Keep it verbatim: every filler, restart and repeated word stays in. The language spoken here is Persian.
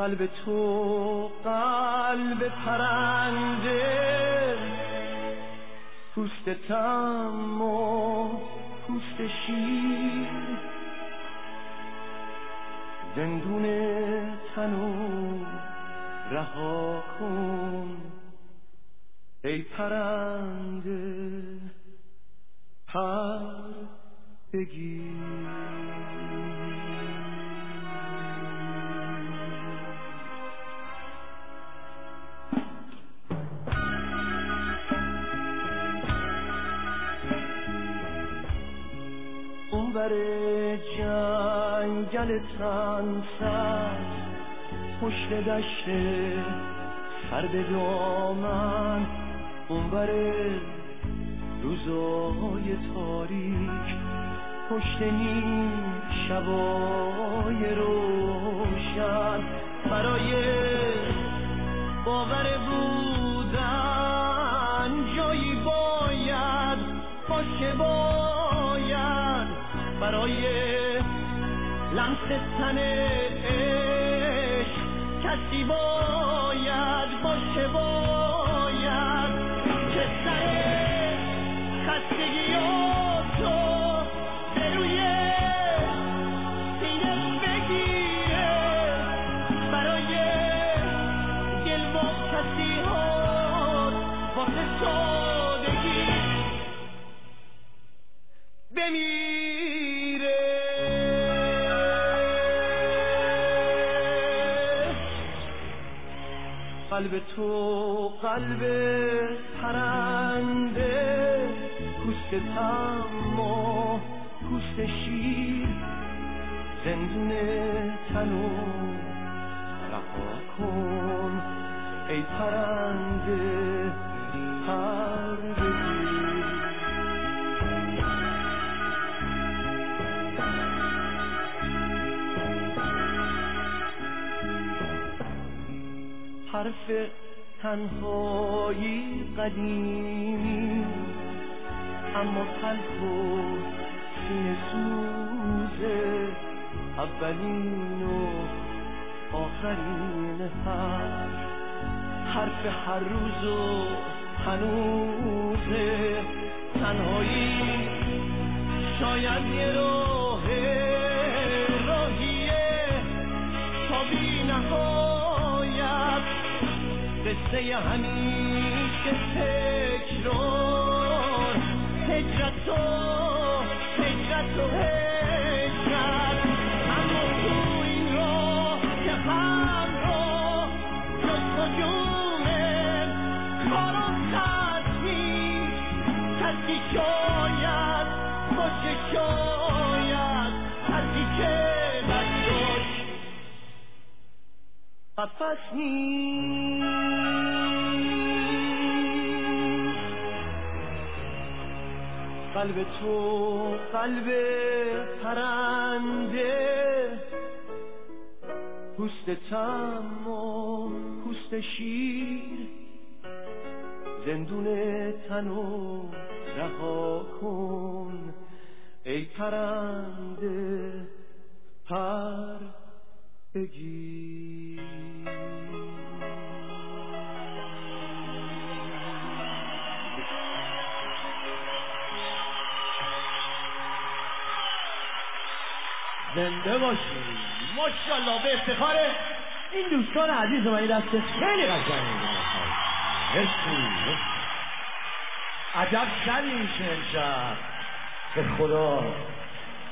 قلب تو قلب پرنده، پوست تم و پوست شیر، زندون تنو رها کن ای پرنده، پر بگیر. اونور جنگل تنسر، پشت دشت سرد دامن، اونور روزای تاریک، پشت نیم شبای روشن، برای باور بودن جایی باید باشه، باید برای لمس تن عشق کسی باید باشه، باید که سر خستگیاتو به روی سینه بگیره، برای گل و کسی ها واسه سادگی بمیره. قلب تو قلب پرنده، پوست تم و پوست شیر، زندون تنو رها کن ای پرنده، پر بگیر. حرف تنهایی قدیمی، اما تلخ و سینه سوزه، اولین و آخرین حرف، حرف هر روز و هنوزه. تنهایی شاید یه راه راهیه تا بی نهایت، قصه همیشه تکرار، هجرت و هجرت و هجرت، اما تو این راه که همراه جز نجومه کار و تصمیم، کسی شاید باشه، شاید کسی که نداشت قفص نیست. قلب تو قلب پرنده، پوست تم و پوست شیر، زندون تنو رها کن ای پرنده، پر بگیر. زنده باشی. ماشاءالله، به افتخار این دوستان عزیز من، این دست خیلی قشنگه. مرسی. عجب شبی میشه امشب، به خدا.